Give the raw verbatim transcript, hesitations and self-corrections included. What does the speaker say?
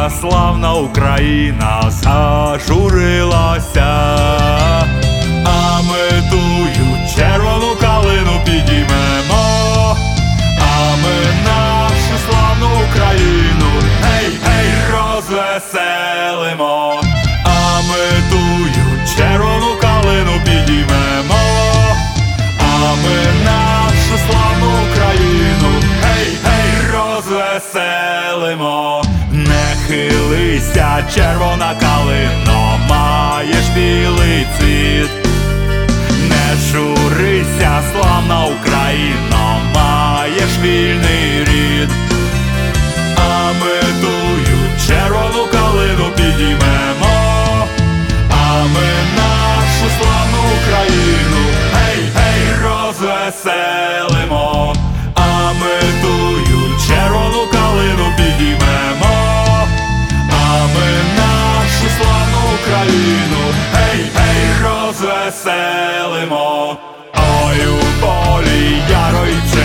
наша славна Україна зажурилася, а ми тую червону калину підіймемо, а ми нашу славну Україну гей, гей, розвеселимо, а ми тую червону калину підіймемо, а ми нашу славну Україну гей, гей, розвеселимо. Не хилися, червона калино, маєш білий цвіт. Не журися, славна Україно, маєш вільний рід. А ми тую червону калину підіймемо, а ми нашу славну Україну гей, гей, розвеселимо. А ми тую червону калину підіймемо, а ми нашу славну Україну гей, гей, розвеселимо. Ой, у полі ярої